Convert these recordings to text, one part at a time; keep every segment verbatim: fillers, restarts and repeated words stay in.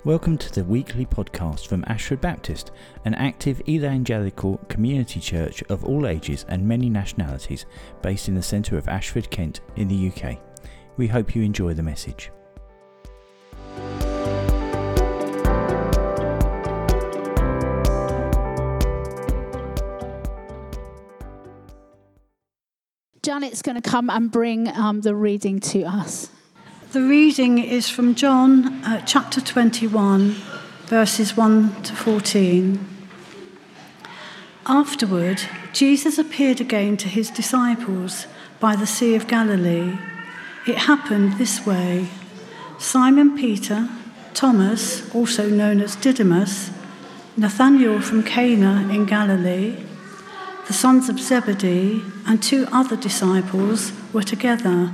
Welcome to the weekly podcast from Ashford Baptist, an active evangelical community church of all ages and many nationalities based in the centre of Ashford, Kent in the U K. We hope you enjoy the message. Janet's going to come and bring um, the reading to us. The reading is from John uh, chapter twenty-one, verses one to fourteen. Afterward, Jesus appeared again to his disciples by the Sea of Galilee. It happened this way. Simon Peter, Thomas, also known as Didymus, Nathanael from Cana in Galilee, the sons of Zebedee, and two other disciples were together.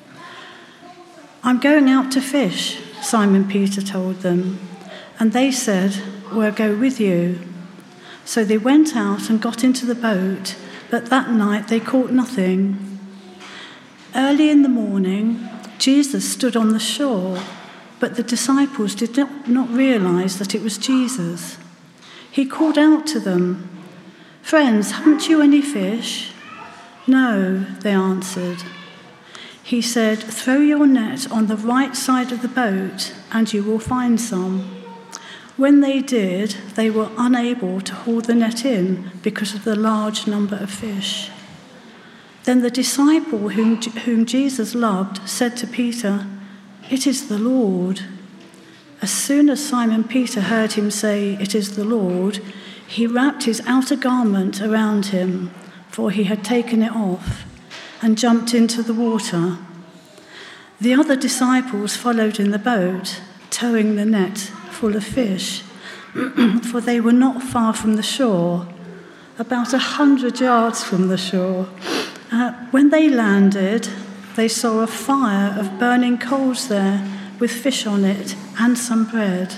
"I'm going out to fish," Simon Peter told them, and they said, "We'll go with you." So they went out and got into the boat, but that night they caught nothing. Early in the morning, Jesus stood on the shore, but the disciples did not, not realize that it was Jesus. He called out to them, "Friends, haven't you any fish?" "No," they answered. He said, "Throw your net on the right side of the boat and you will find some." When they did, they were unable to haul the net in because of the large number of fish. Then the disciple whom, whom Jesus loved said to Peter, "It is the Lord." As soon as Simon Peter heard him say, "It is the Lord," he wrapped his outer garment around him, for he had taken it off, and jumped into the water. The other disciples followed in the boat, towing the net full of fish, for they were not far from the shore, about a hundred yards from the shore. Uh, when they landed, they saw a fire of burning coals there, with fish on it and some bread.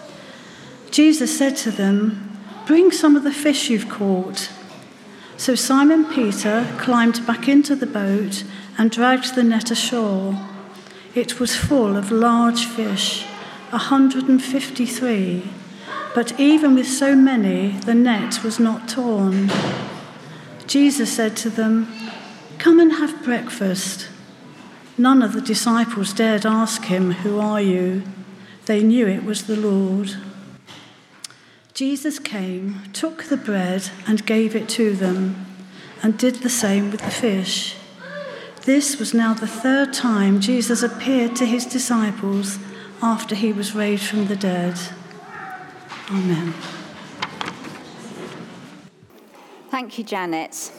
Jesus said to them, "Bring some of the fish you've caught." So Simon Peter climbed back into the boat and dragged the net ashore. It was full of large fish, a hundred and fifty-three, but even with so many, the net was not torn. Jesus said to them, "Come and have breakfast." None of the disciples dared ask him, "Who are you?" They knew it was the Lord. Jesus came, took the bread and gave it to them, and did the same with the fish. This was now the third time Jesus appeared to his disciples after he was raised from the dead. Amen. Thank you, Janet.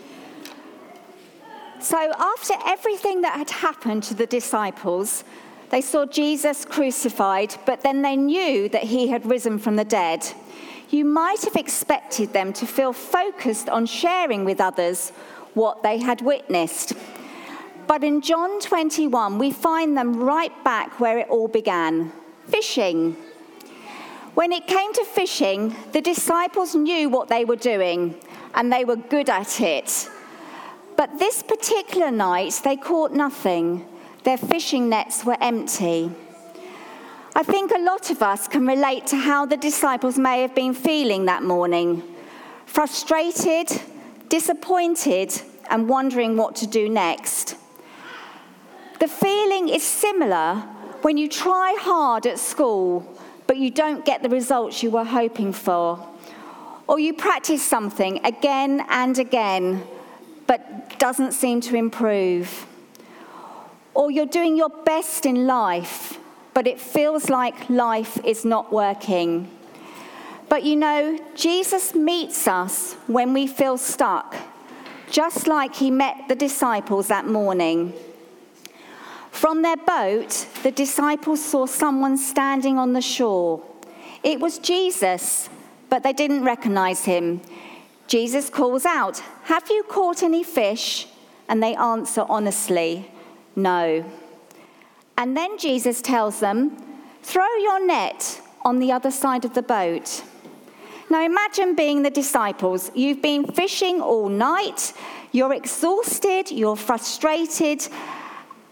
So after everything that had happened to the disciples, they saw Jesus crucified, but then they knew that he had risen from the dead. You might have expected them to feel focused on sharing with others what they had witnessed. But in John twenty-one, we find them right back where it all began, fishing. When it came to fishing, the disciples knew what they were doing, and they were good at it. But this particular night, they caught nothing. Their fishing nets were empty. I think a lot of us can relate to how the disciples may have been feeling that morning. Frustrated, disappointed, and wondering what to do next. The feeling is similar when you try hard at school, but you don't get the results you were hoping for. Or you practice something again and again, but doesn't seem to improve. Or you're doing your best in life, but it feels like life is not working. But you know, Jesus meets us when we feel stuck, just like he met the disciples that morning. From their boat, the disciples saw someone standing on the shore. It was Jesus, but they didn't recognize him. Jesus calls out, "Have you caught any fish?" And they answer honestly, "No." And then Jesus tells them, "Throw your net on the other side of the boat." Now imagine being the disciples. You've been fishing all night, you're exhausted, you're frustrated,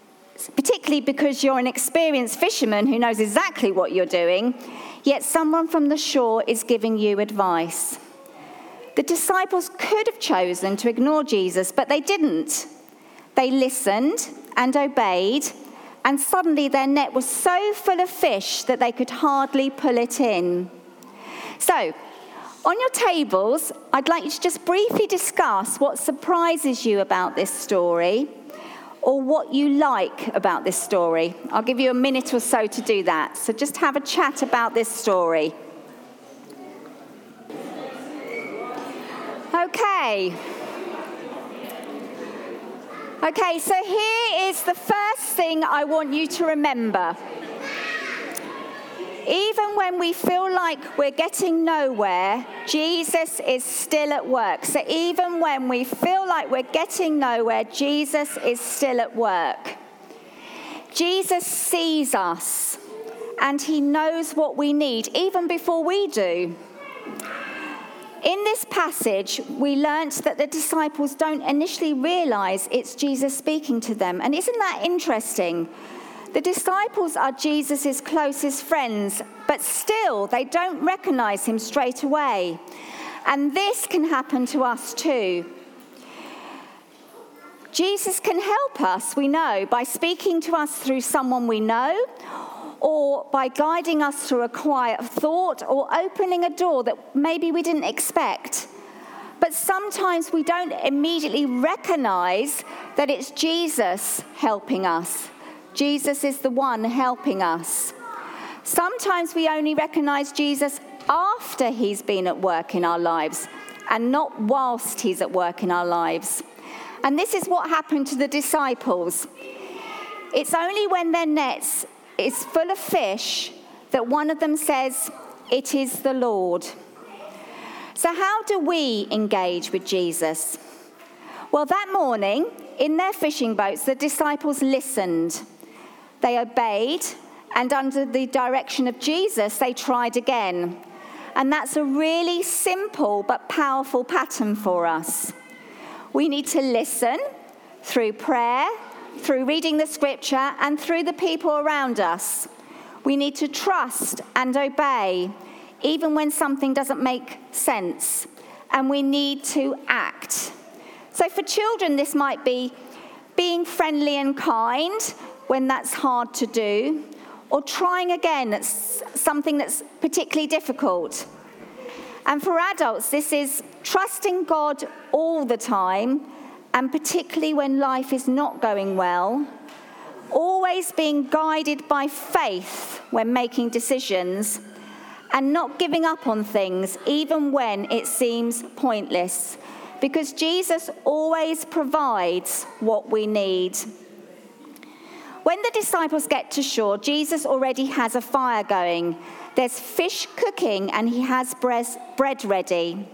particularly because you're an experienced fisherman who knows exactly what you're doing, yet someone from the shore is giving you advice. The disciples could have chosen to ignore Jesus, but they didn't. They listened and obeyed, and suddenly their net was so full of fish that they could hardly pull it in. So, on your tables, I'd like you to just briefly discuss what surprises you about this story, or what you like about this story. I'll give you a minute or so to do that. So just have a chat about this story. Okay. Okay, so here is the first thing I want you to remember. Even when we feel like we're getting nowhere, Jesus is still at work. So even when we feel like we're getting nowhere, Jesus is still at work. Jesus sees us, and he knows what we need, even before we do. In this passage, we learnt that the disciples don't initially realize it's Jesus speaking to them. And isn't that interesting? The disciples are Jesus' closest friends, but still they don't recognize him straight away. And this can happen to us too. Jesus can help us, we know, by speaking to us through someone we know, or by guiding us through a quiet thought, or opening a door that maybe we didn't expect. But sometimes we don't immediately recognize that it's Jesus helping us. Jesus is the one helping us. Sometimes we only recognize Jesus after he's been at work in our lives, and not whilst he's at work in our lives. And this is what happened to the disciples. It's only when their nets is full of fish that one of them says, "It is the Lord." So how do we engage with Jesus? Well, that morning, in their fishing boats, the disciples listened. They obeyed, and under the direction of Jesus, they tried again. And that's a really simple but powerful pattern for us. We need to listen through prayer, through reading the scripture, and through the people around us. We need to trust and obey, even when something doesn't make sense. And we need to act. So for children, this might be being friendly and kind when that's hard to do, or trying again, that's something that's particularly difficult. And for adults, this is trusting God all the time, and particularly when life is not going well, always being guided by faith when making decisions, and not giving up on things even when it seems pointless, because Jesus always provides what we need. When the disciples get to shore, Jesus already has a fire going. There's fish cooking, and he has bread ready.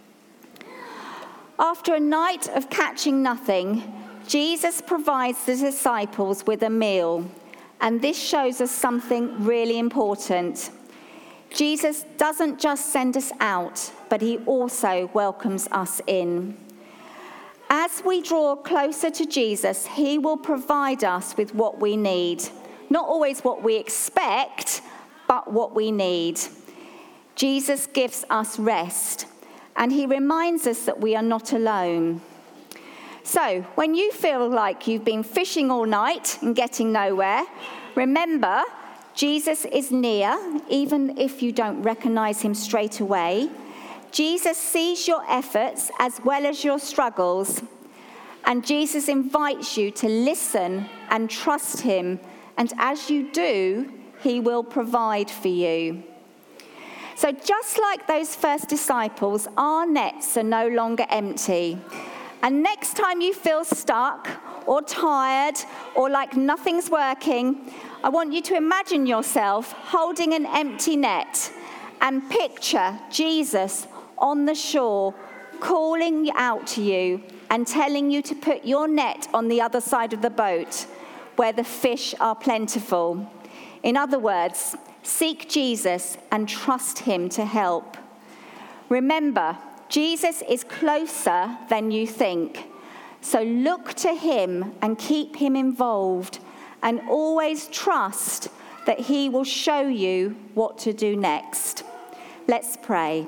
After a night of catching nothing, Jesus provides the disciples with a meal. And this shows us something really important. Jesus doesn't just send us out, but he also welcomes us in. As we draw closer to Jesus, he will provide us with what we need. Not always what we expect, but what we need. Jesus gives us rest, and he reminds us that we are not alone. So, when you feel like you've been fishing all night and getting nowhere, remember, Jesus is near, even if you don't recognize him straight away. Jesus sees your efforts as well as your struggles, and Jesus invites you to listen and trust him, and as you do, he will provide for you. So just like those first disciples, our nets are no longer empty. And next time you feel stuck or tired or like nothing's working, I want you to imagine yourself holding an empty net and picture Jesus on the shore, calling out to you and telling you to put your net on the other side of the boat where the fish are plentiful. In other words, seek Jesus and trust him to help. Remember, Jesus is closer than you think. So look to him and keep him involved and always trust that he will show you what to do next. Let's pray.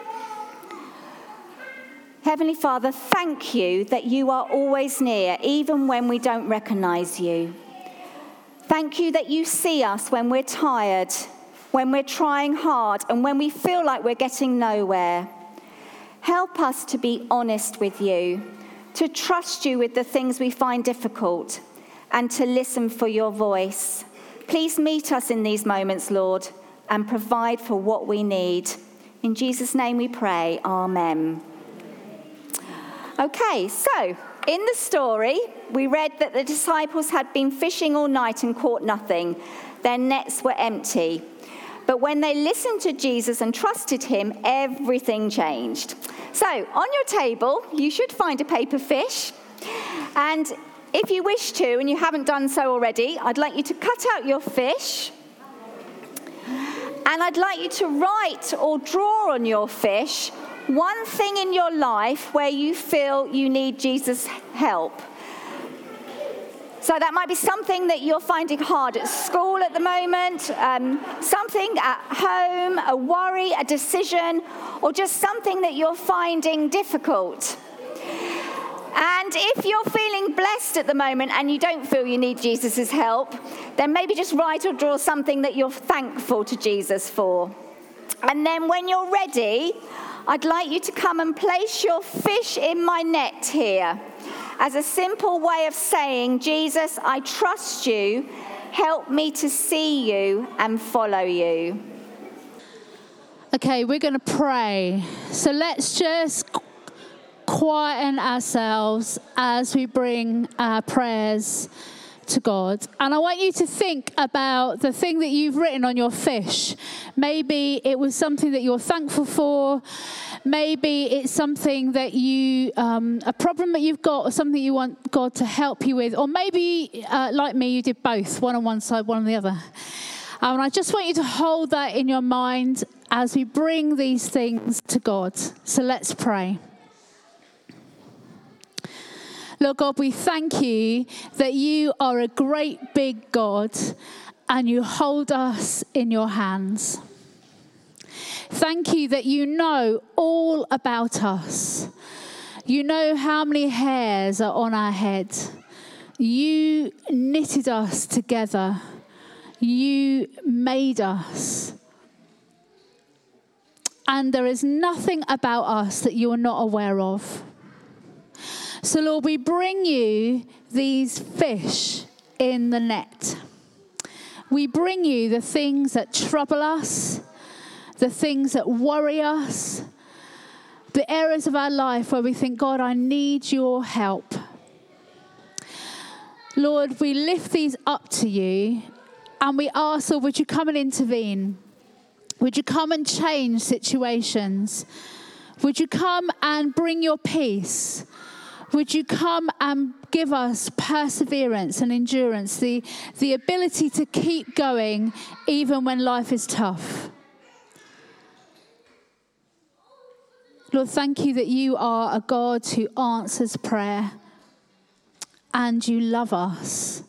Heavenly Father, thank you that you are always near, even when we don't recognize you. Thank you that you see us when we're tired, when we're trying hard, and when we feel like we're getting nowhere. Help us to be honest with you, to trust you with the things we find difficult, and to listen for your voice. Please meet us in these moments, Lord, and provide for what we need. In Jesus' name we pray, amen. Okay, so in the story, we read that the disciples had been fishing all night and caught nothing. Their nets were empty. But when they listened to Jesus and trusted him, everything changed. So on your table, you should find a paper fish. And if you wish to, and you haven't done so already, I'd like you to cut out your fish. And I'd like you to write or draw on your fish one thing in your life where you feel you need Jesus' help. So that might be something that you're finding hard at school at the moment, um, something at home, a worry, a decision, or just something that you're finding difficult. And if you're feeling blessed at the moment and you don't feel you need Jesus' help, then maybe just write or draw something that you're thankful to Jesus for. And then when you're ready, I'd like you to come and place your fish in my net here as a simple way of saying, Jesus, I trust you. Help me to see you and follow you. Okay, we're going to pray. So let's just quieten ourselves as we bring our prayers to God. And I want you to think about the thing that you've written on your fish. Maybe it was something that you're thankful for. Maybe it's something that you, um, a problem that you've got or something you want God to help you with. Or maybe, uh, like me, you did both, one on one side, one on the other. Um, and I just want you to hold that in your mind as we bring these things to God. So let's pray. Lord God, we thank you that you are a great big God and you hold us in your hands. Thank you that you know all about us. You know how many hairs are on our head. You knitted us together. You made us. And there is nothing about us that you are not aware of. So, Lord, we bring you these fish in the net. We bring you the things that trouble us, the things that worry us, the areas of our life where we think, God, I need your help. Lord, we lift these up to you and we ask, Lord, would you come and intervene? Would you come and change situations? Would you come and bring your peace? Would you come and give us perseverance and endurance, the, the ability to keep going even when life is tough? Lord, thank you that you are a God who answers prayer and you love us.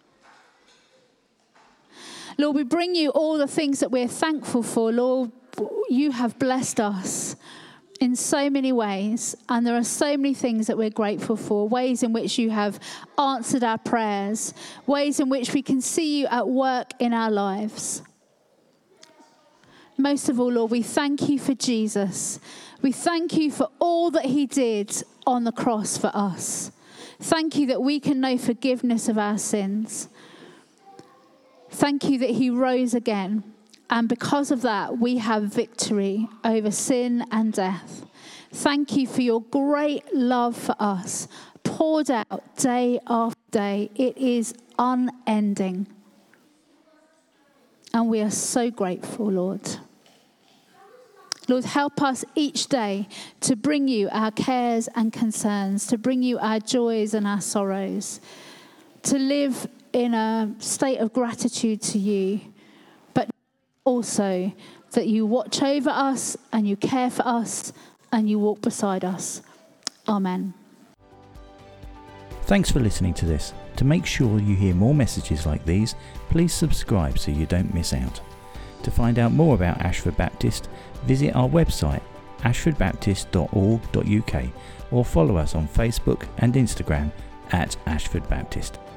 Lord, we bring you all the things that we're thankful for. Lord, you have blessed us in so many ways, and there are so many things that we're grateful for, ways in which you have answered our prayers, ways in which we can see you at work in our lives. Most of all, Lord, we thank you for Jesus. We thank you for all that he did on the cross for us. Thank you that we can know forgiveness of our sins. Thank you that he rose again. And because of that, we have victory over sin and death. Thank you for your great love for us, poured out day after day. It is unending. And we are so grateful, Lord. Lord, help us each day to bring you our cares and concerns, to bring you our joys and our sorrows, to live in a state of gratitude to you, but also that you watch over us and you care for us and you walk beside us. Amen. Thanks for listening to this. To make sure you hear more messages like these, please subscribe so you don't miss out. To find out more about Ashford Baptist, visit our website ashford baptist dot org dot U K or follow us on Facebook and Instagram at Ashford Baptist.